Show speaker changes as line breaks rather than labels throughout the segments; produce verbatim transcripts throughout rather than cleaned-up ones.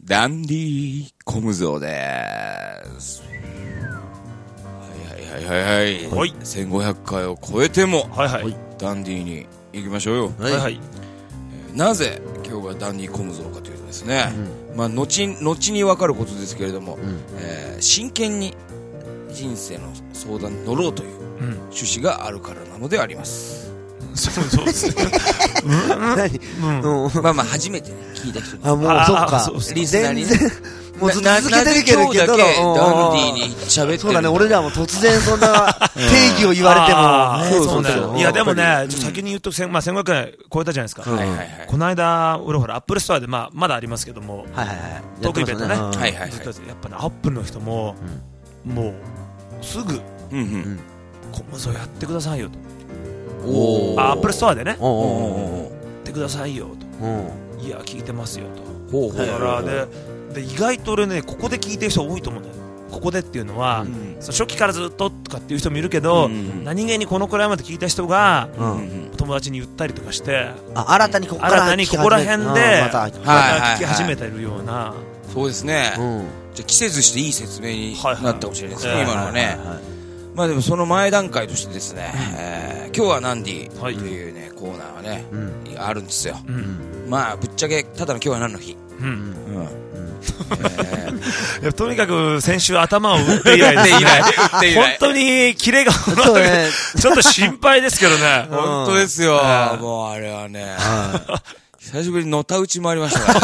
ダンディコムゾーです。はいはいはいはい、はい、せんごひゃっかいを超えても、はいはい、ダンディに行きましょうよ。はいはい、えー、なぜ今日がダンディコムゾーかというとですね、うん、まあ後後に分かることですけれども、うん、えー、真剣に人生の相談に乗ろうという趣旨があるからなのであります。
そうそうですね。
まあまあ初めて、ね、聞いた人に、
あ、もうそっか、
リスナーに
もうずっと続けてるけど、
今日だけダンディに喋ってる。
そうだね、俺らも突然そんな定義を言われても、
そうだよ。いやでもね、先に言うと、まあせんごひゃっかい超えたじゃないですか。この間俺ほらアップルストアでまあまだありますけども、トークイベントね。やっぱねアップルの人ももうすぐコムゾーやってくださいよと。アップルストアでね、やってくださいよと。いや聞いてますよと。だからでで意外と俺ね、ここで聞いてる人多いと思うんだよ。ここでっていうのは、うん、その初期からずっととかっていう人もいるけど、うん、何気にこのくらいまで聞いた人が、うん、友達に言ったりとかして、
あ、新たにここから
新たにここら辺で、また聞き始めてるような、はいはいはい、
そうですね、うん、じゃあ季節していい説明になったかもしれないですね、はいはい、今のはね、はいはいはい、まあでもその前段階としてですね、うん、えー、今日はナンディというね、はい、コーナーがね、うん、あるんですよ、うん、まあぶっちゃけただの今日は何の日、うんうんうん、
えー、いやとにかく先週頭を打って以来ですね本当にキレがね、ちょっと心配ですけどね
本当ですよ、うん、もうあれはね久しぶりにのたうち回りました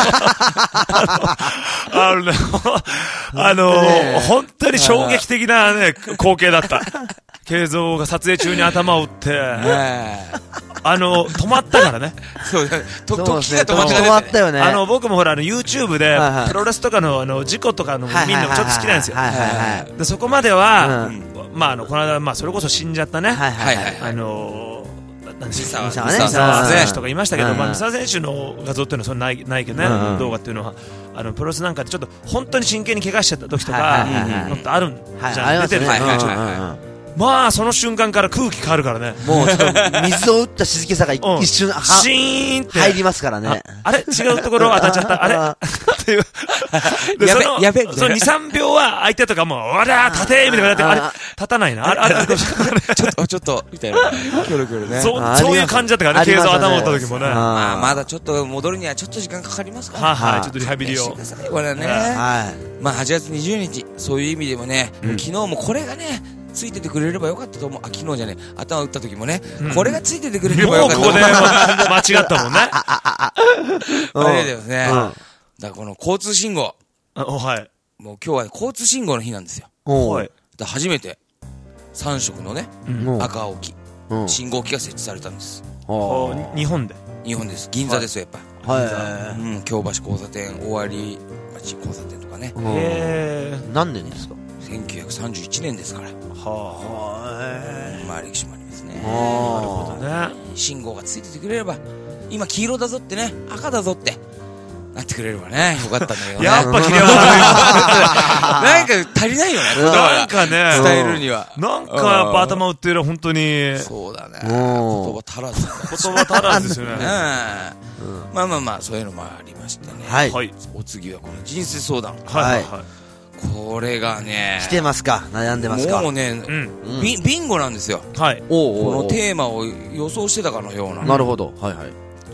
からあのね、あのー、本当に衝撃的なね光景だった慶三が撮影中に頭を打って、ね、あの止まったからね。そうだね。と時が止
まったよね。
あの僕もほらあの YouTube でプロレスとかのあの事故とかの見るのもちょっと好きなんですよ。でそこまでは、うん、まああのこの間まあそれこそ死んじゃったね。はいはいはい、あの
三沢
選手とかいましたけど、まあ三沢選手の画像っていうのはそんなないないけどね、うん、動画っていうのはあのプロレスなんかでちょっと本当に真剣に怪我しちゃった時とかのってあるんじゃん、出てる。まあその瞬間から空気変わるからね。
もうちょっと水を打った静けさが一瞬は
シーンって
入りますからね。
あれ違うところ当たっちゃったあれっていう
やべやべ
そのにさんびょうは相手とかもうわら立てみたいなってあれ立たないなあれあれ
ちょっとちょっとみたいなキョロキョロね。
そういう感じだったからね。慶三頭打った時もね。
まあまだちょっと戻るにはちょっと時間かかりますから。
はいはい、ちょっとリハビリを
これね。まあはちがつにじゅうににちそういう意味でもね、昨日もこれがねついててくれればよかったと思う。あ、昨日じゃねえ、頭打った時もね、うん、これがついててくれればよかった。
もうここで間違ったもんね。
あれだよね。うん、だからこの交通信号。
あ、はい。
もう今日は交通信号の日なんですよ。
はい。
だ初めてさん色のね、うん、赤青黄、うん、信号機が設置されたんです。
日本で。
日本です。銀座ですよ、やっぱ。
はい。
うん、京橋交差点、大割町交差点とかね。
へー。何年ですか？
せんきゅうひゃくさんじゅういちねんですから。はあ、まあ歴史もありますね。なる
ほどね。
信号がついててくれれば、今黄色だぞってね、赤だぞってなってくれればね、よかったんだけどね。
やっぱキレが
悪い。なんか足りないよね。
なんかね、
伝えるには。
なんかやっぱ頭打ってるら本当に。
そうだね。言葉足らず。
言葉足らずですよね。
まあまあまあそういうのもありましてね。
はい。
お次はこの人生相談。
はいはい。
これがね
来てますか？悩んでますか？
もうね、うん、ビ, ビンゴなんですよ。
はい。
このテーマを予想してたかのような。
なるほど。はいはい。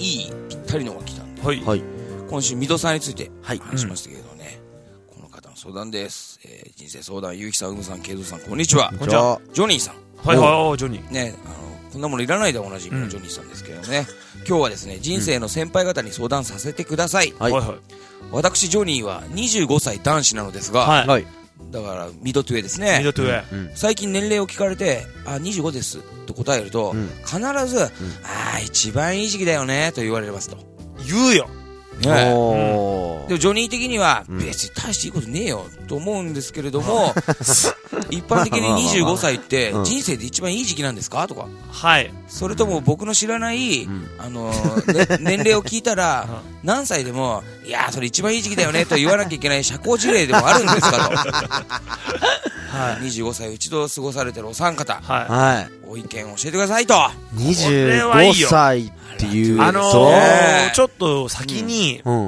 いいぴったりのが来たんで。
はい。はい。
今週水戸さんについて話しましたけどね。うん、この方の相談です。えー、人生相談、ゆうきさん、うむさん、けいぞうさん、こんにちは。
こんにちは。
ジョニーさん。
はいはい、ジョニー。
ね、あのこんなものいらないでおなじみのジョニーさんですけどね。うん、今日はですね、人生の先輩方に相談させてください。はいはい。私ジョニーはにじゅうごさい男子なのですが。はい。だからミドトゥエですね。
ミドトゥエ、うん、
最近年齢を聞かれてあにじゅうごですと答えると、うん、必ず、うん、ああ一番いい時期だよねと言われますと
言うよ、
ね、おでもジョニー的には、うん、別に大していいことねえよと思うんですけれども一般的ににじゅうごさいって人生で一番いい時期なんですかとか、
はい、
それとも僕の知らない、うん、あのね、年齢を聞いたら何歳でもいやそれ一番いい時期だよねと言わなきゃいけない社交辞令でもあるんですかと、はい、にじゅうごさい一度過ごされてるお三方、はい、お意見を教えてくださいと。
にじゅうごさいっていう
あのー、ちょっと先に、うん、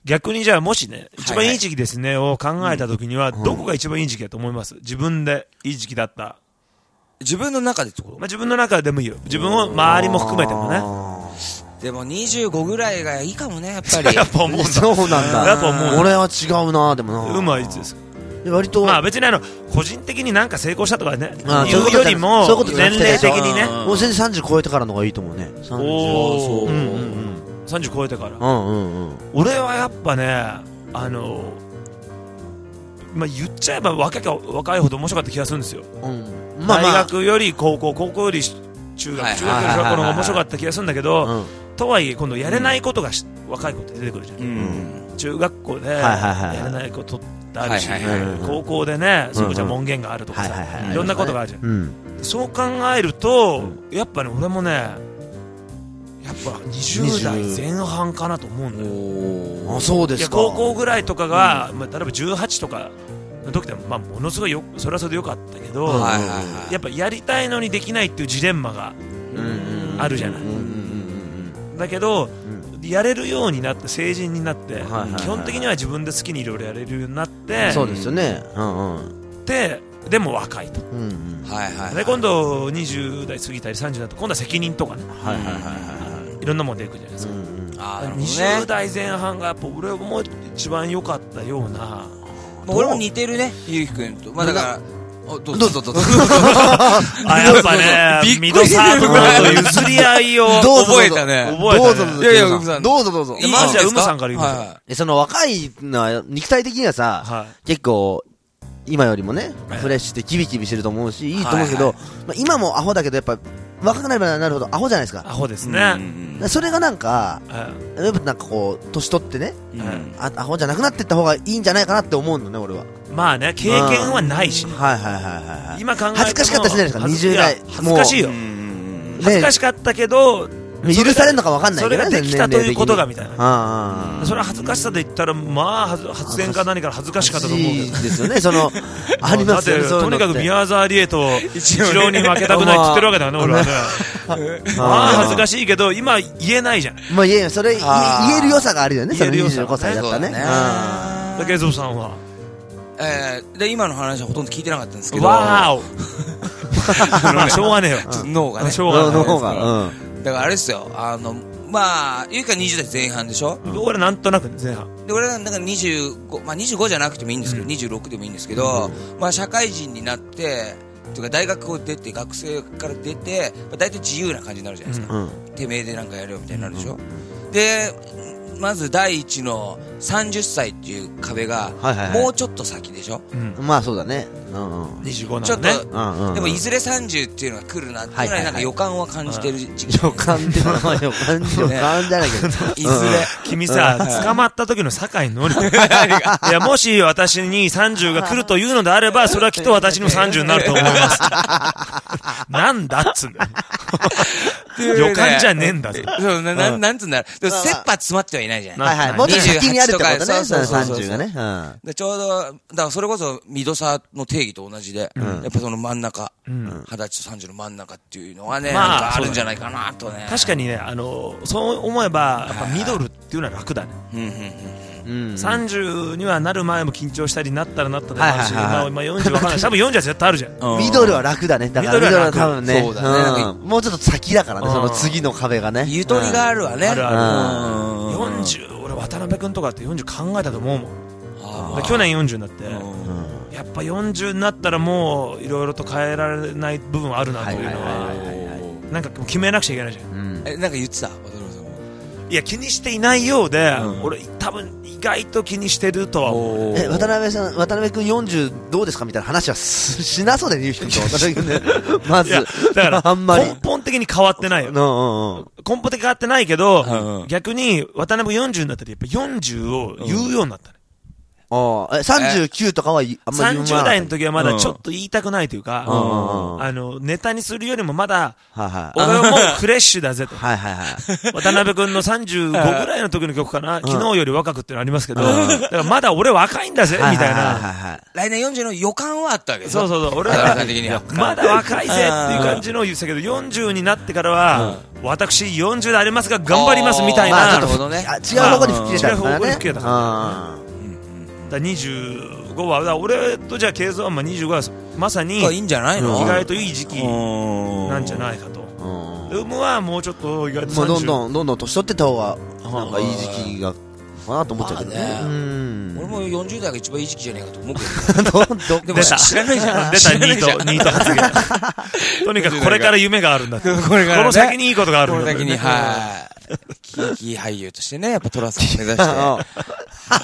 逆にじゃあもしね、一番いい時期ですねを考えたときには、どこが一番いい時期だと思います？自分でいい時期だった。
自分の中でってこと？
まあ自分の中でもいいよ。自分を周りも含めてもね。
でもにじゅうごぐらいがいいかもね、やっぱり。
やっぱ思うんだ。
そうなんだ。
やっぱ思う。
俺は違うな、でもな。
馬はいつですか？
割と。
まあ別にあの、個人的になんか成功したとかね、いうよりも、年齢的にね。
もう全然さんじゅう超えてからの方がいいと思うね。さんじゅう。
おー。うんうんうん。さんじゅう超えてから。
うんうんうん。
俺はやっぱね、あの、まあ言っちゃえば若い若いほど面白かった気がするんですよ。大学より高校、高校より中学、中学より小学校の方が面白かった気がするんだけど、とはいえ今度やれないことが若い子って出てくるじゃん。中学校でやれないことってあるし、高校でね、そこじゃ門限があるとかさ、いろんなことがあるじゃん。そう考えると、やっぱね、俺もね、やっぱにじゅうだいぜん半かなと思うんだよ。
あ、そうですか。
高校ぐらいとかが、まあ、例えばじゅうはちとかの時でも、まあ、ものすごいよ、それはそれでよかったけど、やっぱやりたいのにできないっていうジレンマがあるじゃない。だけど、やれるようになって成人になって、基本的には自分で好きにいろいろやれるようになって、
そうですよね。
で、でも若いと。で、今度にじゅうだい過ぎたりさんじゅうだいになって今度は責任とかね、いろんなもの出てくるじゃないですか。にじゅうだいぜん半がやっぱ俺も一番良かったような。
俺も似てるね、ゆうきくんと。まあだから、どうぞどうぞ。
あ、やっぱね、ミドサーとかと譲り合いを
覚えたね。
覚えたね。
いやいや、どうぞどうぞ。
まずはうむさんから言う
と。その若いのは、肉体的にはさ、結構、今よりもね、フレッシュでキビキビしてると思うし、いいと思うけど、今もアホだけど、やっぱ、若くなればなるほどアホじゃないですか。
アホですね。
それがなんか、やっぱなんかこう、年取ってね、アホじゃなくなっていった方がいいんじゃないかなって思うのね、俺は。
まあね、経験はないし。
はいはいはいはい。
今考えても
恥ずかしかったしないですか、にじゅうだい。
恥ずかしいよ。恥ずかしかったけど、
許されるのか分かんないけどね。
それができたということがみたいな。それは恥ずかしさで言ったら、まあ、発言か何か恥ずかしかったと思うけど。
ですよね、その、ありますよね。
とにかく宮沢りえと一郎に負けたくないって言ってるわけだよね、俺はね。まあ、恥ずかしいけど、今言えないじゃん。
まあ、言え、それ、言える良さがあるよね、そのにじゅうごさいだったね。
だけど、さんは
えー、で、今の話はほとんど聞いてなかったんですけど。
わーおしょうがねえよ。
脳がね。
しょうがねえ。
脳が。
だからあれですよ、あの、まあ、ゆうかにじゅうだいぜん半でしょ。
俺なんとなく前半。
で、俺はなんかにじゅうご、まあにじゅうごじゃなくてもいいんですけど、にじゅうろくでもいいんですけど、まあ社会人になって、とか大学を出て、学生から出て、大体自由な感じになるじゃないですか。てめえでなんかやるよみたいになるでしょ。で、まず第一のさんじゅっさいっていう壁がもうちょっと先でしょ。
まあそうだね。
にじゅうごなんでね。
でもいずれさんじゅうっていうのが来るなっていうのはなんか予感は感じてる時期。
予感ってのは予感予感じゃないけど。
いずれ
君さ捕まった時の酒井のり子。いやもし私にさんじゅうが来るというのであればそれはきっと私のさんじゅうになると思います。なんだっつうんだよ。予感じゃねえんだぞ。
そうなななんつうんだろう。切羽詰まってはいないじゃん。
はいはい。もっと先にあるってことね。さんじゅうがね。
でちょうどだからそれこそミドサの定義と同じで、やっぱその真ん中、二十歳とさんじゅうの真ん中っていうのはね、なんかあるんじゃないかなとね。
確かにね、あのそう思えばやっぱミドルっていうのは楽だね。さんじゅうにはなる前も緊張したりなったらなったでもあるし、今よんじゅうわかんない。多分よんじゅうは絶対あるじゃん。
ミドルは楽だね。だからミドルは多分ね、もうちょっと先だからね、その次の壁がね。
ゆとりがあるわね。
あるある。よんじゅう、俺渡辺君とかってよんじゅう考えたと思うもん。去年よんじゅうになって、やっぱよんじゅうになったらもういろいろと変えられない部分あるなというのは、なんか決めなくちゃいけないじゃん。
え、なんか言ってた？
いや気にしていないようで、俺多分意外と気にしてるとは思う。
え、渡辺さん、渡辺君よんじゅうどうですかみたいな話はしなそうでゆうきくんと渡辺君ね。まず、
だからあんまり根本的に変わってないよ。根本的に変わってないけど、逆に渡辺君よんじゅうになったらやっぱよんじゅうを言うようになったね。
ああ、さんじゅうきゅうとかはあんまり言わない。
さんじゅう代の時はまだちょっと言いたくないというか、うん、あの、ネタにするよりもまだ、はいはい、俺はもうフレッシュだぜと。はいはいはい。渡辺くんのさんじゅうごぐらいの時の曲かな、昨日より若くってのありますけど、だからまだ俺若いんだぜ、みたいな。
来年よんじゅうの予感はあったわけど。
そうそうそう、俺は、まだ若いぜっていう感じの言ってたけど、よんじゅうになってからは、私よんじゅう代ありますが頑張りますみたいな。
なるほどね。違う方向に吹き出たからね。違う方向に吹き出たから。
だにじゅうごはだ俺とじゃあケイゾーンはにじゅうごはまさに
いいんじゃないの、
意外といい時期なんじゃないかと。ウムはもうちょっと意外とさんじゅう、
どんどんどんどん年取ってった方がなんかいい時期がかなと思っちゃうけどね。
俺もよんじゅう代が一番いい時期じゃねえかと思うけど。でも知らないじゃん。
出たニートニート発言。とにかくこれから夢があるんだって。この先にいいことがあるんだ。
この先にはい。喜劇俳優としてね、やっぱトラさんを目指して。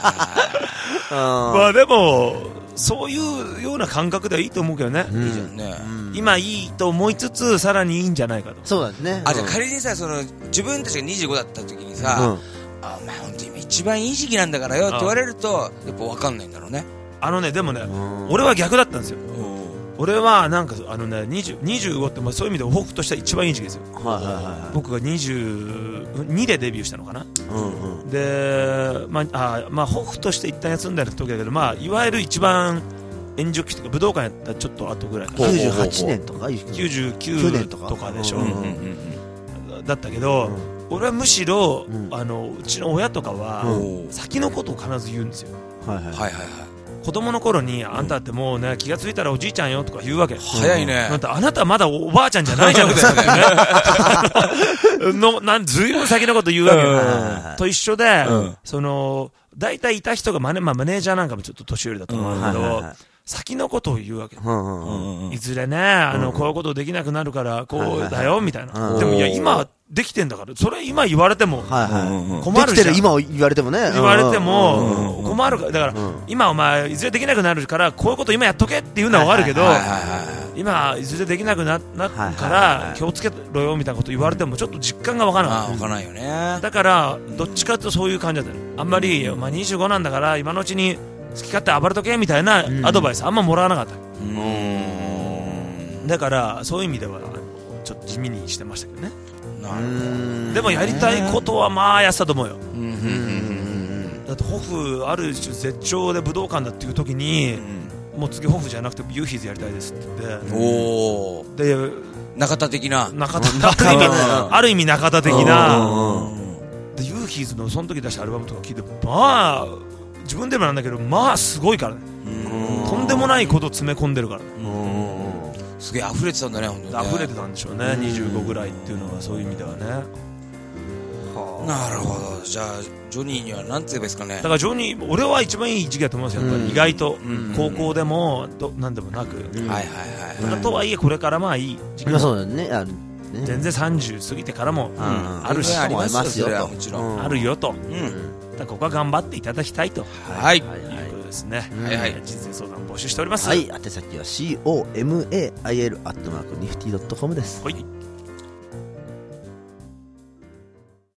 まあでもそういうような感覚ではいいと思うけどね。
いいじゃんね。
今いいと思いつつさらにいいんじゃないかと。
そうだね。
あ、じゃあ仮にさ、その自分たちがにじゅうごだった時にさ、あ、お前本当に今一番いい時期なんだからよって言われるとやっぱ分かんないんだろうね。
あのね、でもね、俺は逆だったんですよ。俺はなんかあのねにじゅう、にじゅうごってまあそういう意味で僕としては一番いい時期ですよ。はいはいはいはい、僕がにじゅうにでデビューしたのかな。うんうん、で、まああまあホフとして一旦休んだ時だけど、まあいわゆる一番炎上期とか武道館やったらちょっと後ぐらいかな。
きゅうじゅうはちねんとか
きゅうじゅうきゅうとかでしょ。うんうんうん、だったけど、うん、俺はむしろ、うん、あのうちの親とかは、うん、先のことを必ず言うんですよ。はいはいはいはい。子供の頃にあんたってもうね気がついたらおじいちゃんよとか言うわけ。
早いね。
なんてあなたまだおばあちゃんじゃないじゃんってね。のなんずいぶん先のこと言うわけ。と一緒で、うん、その大体いた人がマネ、まあ、マネージャーなんかもちょっと年寄りだと思うんだけど、うん、先のことを言うわけ。いずれねあのこういうことできなくなるからこうだよみたいな。でもいや今できてんだからそれ今言われても困るじゃん。できてる今
言われてもね
言われても困るからだから今お前いずれできなくなるからこういうこと今やっとけって言うのはわかるけど今いずれできなくなるから気をつけろよみたいなこと言われてもちょっと実感がわからない。
わからないよね。
だからどっちかというとそういう感じだったの。あんまりまあにじゅうごなんだから今のうちに好き勝手暴れとけみたいなアドバイスあんまもらわなかった。だからそういう意味ではちょっと地味にしてましたけどね。でもやりたいことはまあやったと思うよ。だってホフある種絶頂で武道館だっていう時にもう次ホフじゃなくてユーヒーズやりたいですって言って、お
で中田的な
中田ある意味中田的なでユーヒーズのその時出したアルバムとか聞いてまあ自分でもなんだけどまあすごいからね。とんでもないことを詰め込んでるからね。
すげえ溢れてたんだね。本当にね
溢れてたんでしょうね。にじゅうごぐらいっていうのはそういう意味ではね。
はあ、なるほど。じゃあジョニーには何て言えばいいですかね。だ
からジョニー俺は一番いい時期だと思いますよ。やっぱり意外と、うん、高校でもど何でもなく、うん、はいはいはい、はい、とはいえこれからまあいい時期も、
そうだね、あるね、
全然さんじゅう過ぎてからも、うん、あるし、
ありますよと、
もちろんあるよと、うん、だここは頑張っていただきたいと、はい、いうことですね。はいはい、人生相談募集しております。
はい、宛先は コマイル アットマークニフティードットコム です。はい。